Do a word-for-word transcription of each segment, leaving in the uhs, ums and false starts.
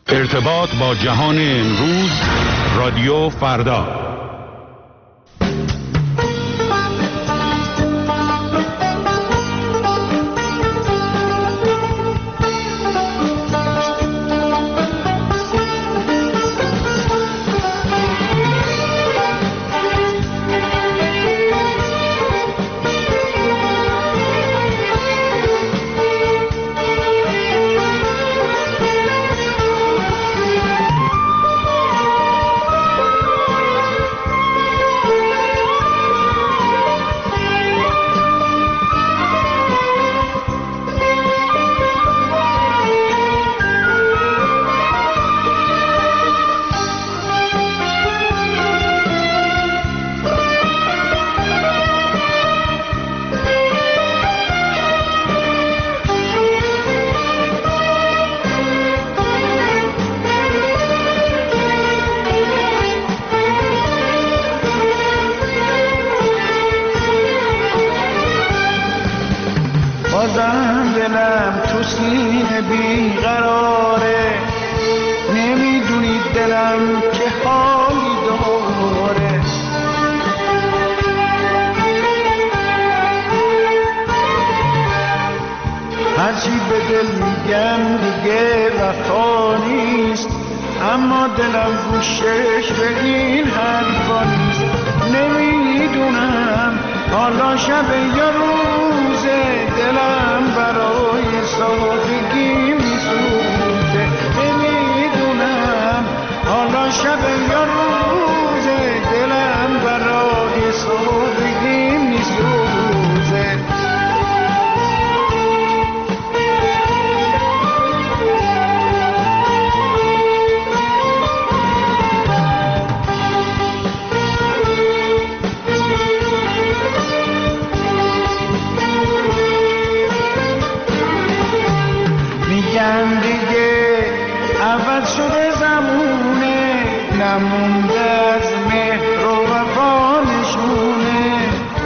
ارتباط با جهان امروز، رادیو فردا. بازم دلم تو سینه بیقراره، نمیدونی دلم که حالی داره. هرچی به دل میگم دیگه وفا نیست، اما دلم گوشش به این حرفا نیست. نمیدونم حالا شب یا روزه، دلم برای سادگی میسوزه. نمیدونم حالا شب یا روزه، دلم برای سادگی میسوزه. میگن دیگه عوض شده زمونه، نمونده از مهر و وفا نشونه.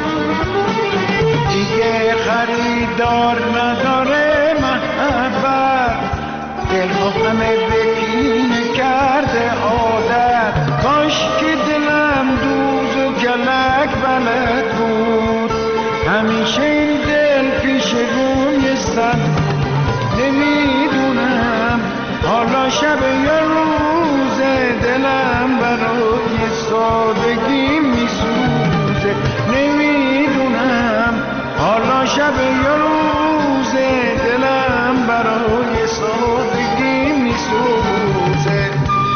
دیگه خریدار نداره محبت، دلها همه به کینه کرده عادت. کاش که دلم دوز و کلک بلد بود، همیشه این دل پیش روی سد. نمیدونم حالا شب یا روزه، دلم برای سادگی میسوزه. نمیدونم حالا شب یا روزه، دلم برای سادگی میسوزه.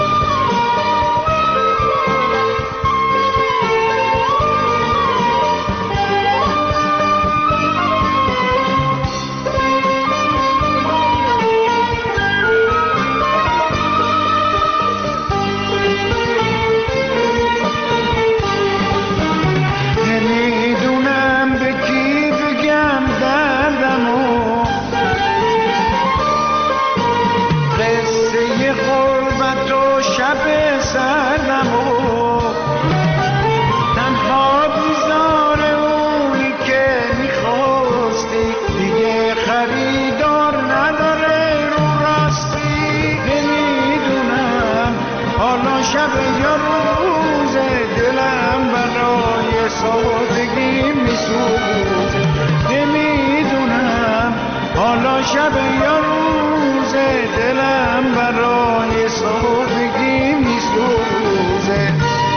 شب یا روزه، دلم برای سادگی میسوزه. نمیدونم حالا شب یا روزه، دلم برای سادگی میسوزه.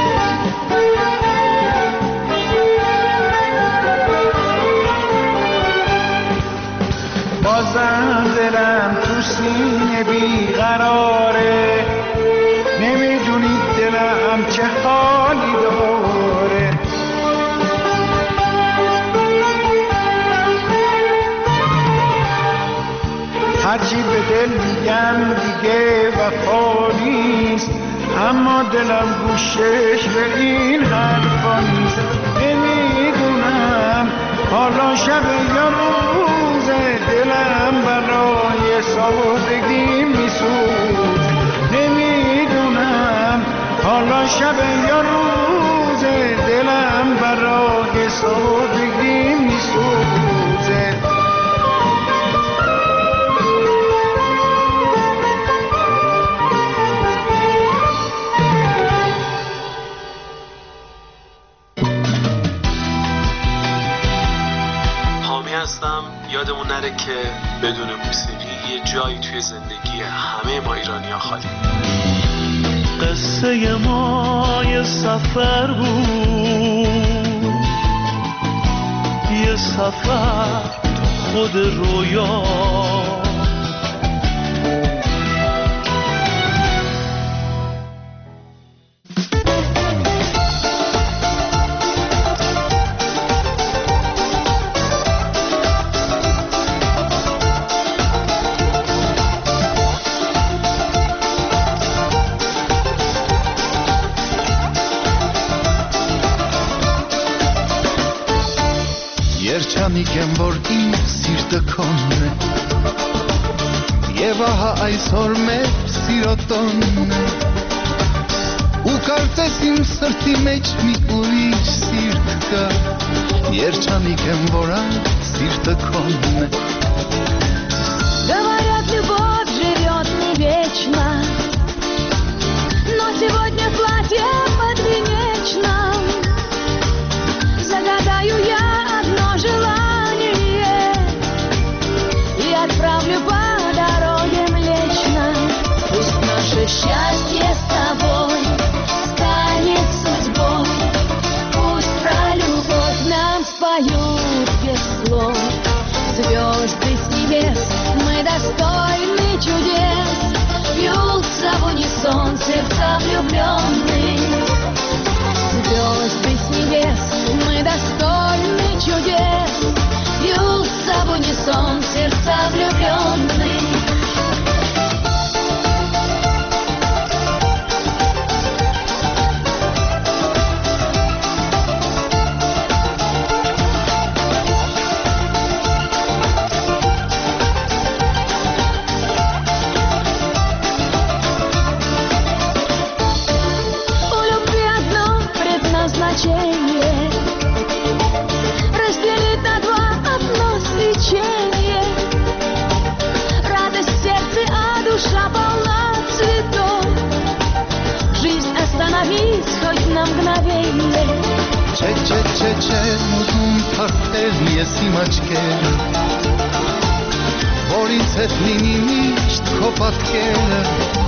بازم دلم تو سینه بیقراره، نمیدونی دلم چه حالی داره. هرچی به دل میگم دیگه وفا نیست، اما دلم گوشش به این حرفا نیست. نمیدونم حالا شب یا روزه، دلم برای سادگی میسوزه. نمیدونم حالا شب یا روزه، دلم برای سادگی میسوزه. بدون موسیقی یه جایی توی زندگی همه ما ایرانی‌ها خالی. قصه ما یه سفر بود، یه سفر خود رویا. Yerçamiken bordim sirte konne Yevaha ay sorme sirotonne U kartesim srti meç mi urish sirtka Yerçamiken boran sirte konne Говорят, любовь живет не вечно, но сегодня платье подвенечно. Загадаю я одно желание и отправлю по дороге Млечной. Пусть наше счастье с тобой станет судьбой, пусть про любовь нам споют без слов. Звезды с небес, мы достойны чудес, бьются в унисон сердца влюбленных. Звезды с небес, мы достойны чудес, бьются в унисон сердца влюбленных. Разделить на два одно свечение. Радость в сердце, а душа полна цветов. Жизнь остановись хоть на мгновение. Че че че че мудум парtel yesim açker Որից հետ լինի միշտ քո պատկերը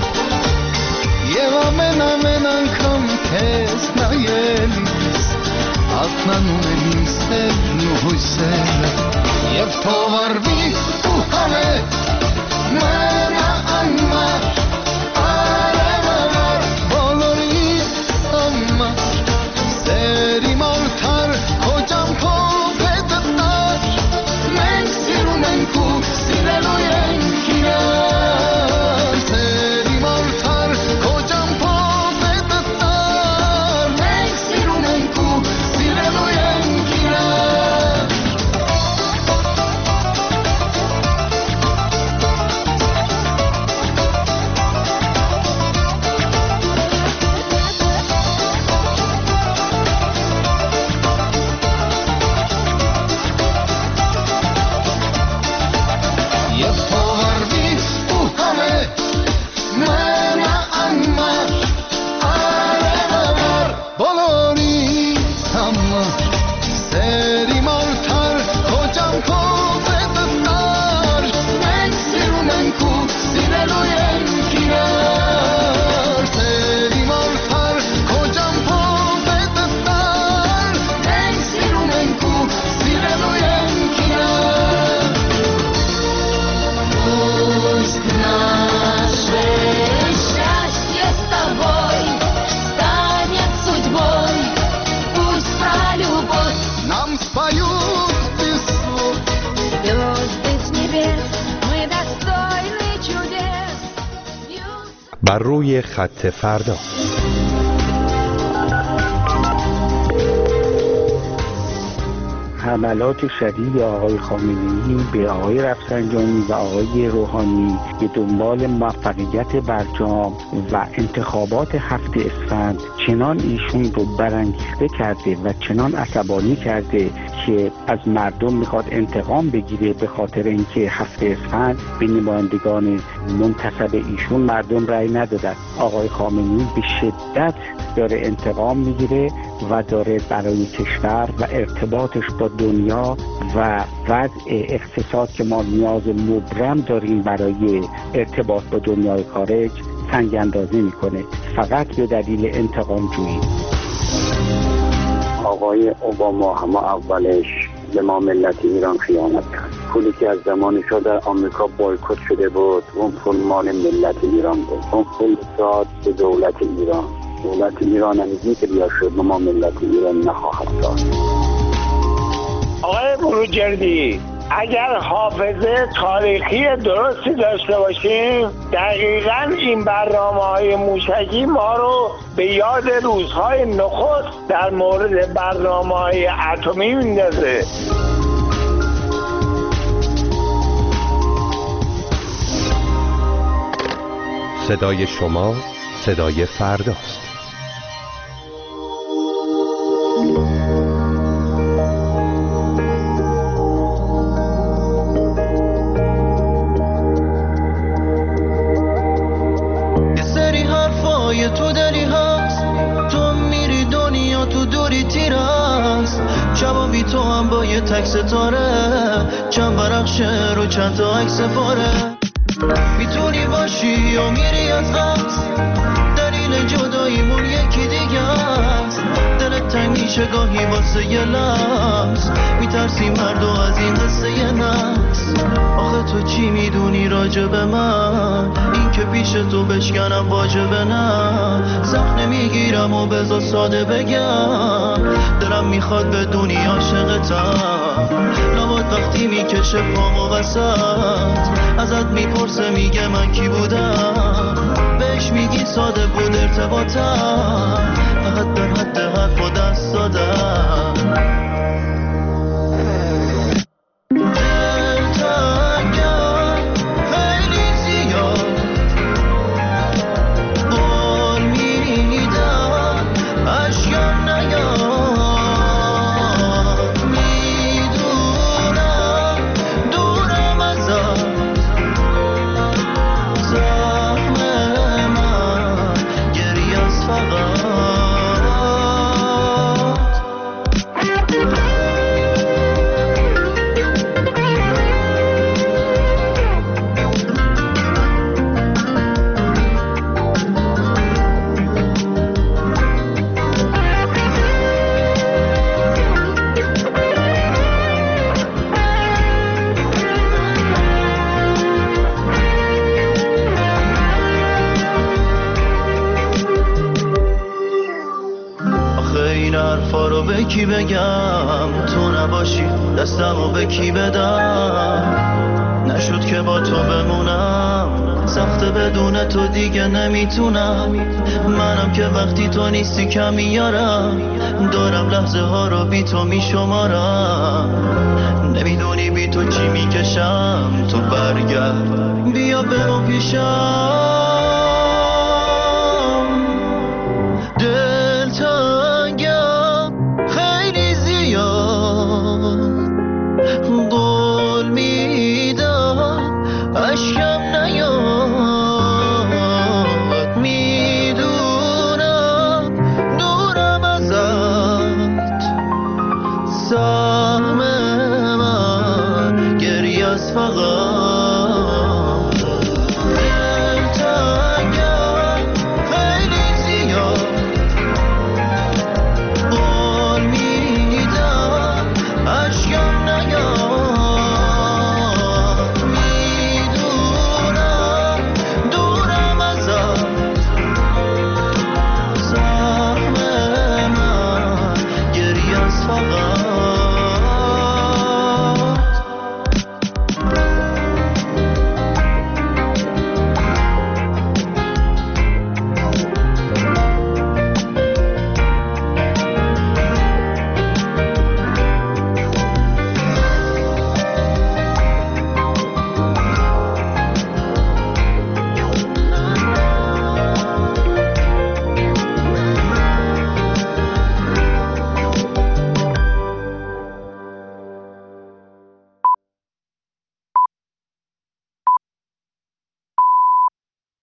Եվ ամեն ամեն անգամ քեզ նայելիս Ակնանում եմ իմ սերն ու հույսերը Եվ թող արվի ու հանեց մենա անմար Արևար բոլորիս համար Սեր իմ արդար քո ճամփով հետդ տար Մենք սիրում ենք ու սիրելու ենք իրար Սեր իմ արդար քո ճամփով հետդ տար Մենք սիրում ենք ու սիրելու ենք իրար Եվ թող արվի ու հանեց մենա անմար Արևար բոլորիս համար Սեր իմ արդար քո ճամփով հետդ տար Մենք սիրում ենք ու սիրելու ենք իրար Սեր իմ արդար քո ճամփով հետդ տար Մենք սիրում ենք ու սիրելու ենք իրար Пусть наше счастье с тобой станет судьбой, пусть про любовь Нам споют без слов звезды с небес, мы достойны чудес. Бьются بر روی خط فردا. حملات شدید آقای خامنه‌ای به آقای رفسنجانی و آقای روحانی به دنبال موفقیت برجام و انتخابات هفت اسفند چنان ایشون رو برانگیخته کرده و چنان عصبانی کرده که از مردم میخواد انتقام بگیره به خاطر اینکه هفت اسفند به نمایندگان منتخب ایشون مردم رأی ندادن. آقای خامنه‌ای به شدت داره انتقام میگیره و داره برای کشور و ارتباطش با دنیا و وضع اقتصاد که ما نیاز مبرم داریم برای ارتباط با دنیای خارج سنگ اندازی میکنه، فقط به دلیل انتقام جویی. آقای اوباما هم اولش به ما ملت ایران خیانت کرد. پولی که از زمان شاه در آمریکا بایکوت شده بود، اون پول مال ملت ایران بود. اون پول داد به دولت ایران. دولت ایران همیشه که بیا شد ما ملت ایران نخواهد داد. آقای بروجردی، اگر حافظه تاریخی درستی داشته باشیم دقیقاً این برنامه‌های موشکی ما رو به یاد روزهای نخست در مورد برنامه‌های اتمی میندازه. صدای شما صدای فرداست. تو دلی هست، تو میری دنیا تو دوری تیر هست، شبا بی تو هم با یه تک ستاره، چند ورق شعر و چند تا عکس پاره، میتونی باشی یا میری از قصد، دلیل جداییمون یکی دیگه است، دلت تنگ میشه گاهی واسه یه لحظ، میترسی مردو از این قصه یه نفس. آخه تو چی میدونی راجع به من، این که پیش تو بشکنم واجبه نه، سخت نمیگیرم و بذار ساده بگم، دلم میخواد بدونی عاشقتم، لابد وقتی میکشه پامو وسط، ازت میپرسه میگه من کی بودم، بهش میگی ساده بود ارتباطم، فقط در حد حرف و دست دادم. به کی بگم تو نباشی، دستمو به کی بدم، نشد که با تو بمونم، سخته بدون تو دیگه نمیتونم، منم که وقتی تو نیستی کم میارم، دارم لحظه ها رو بی تو میشمارم، نمیدونی بی تو چی میکشم، تو برگرد بیا برو پیشم.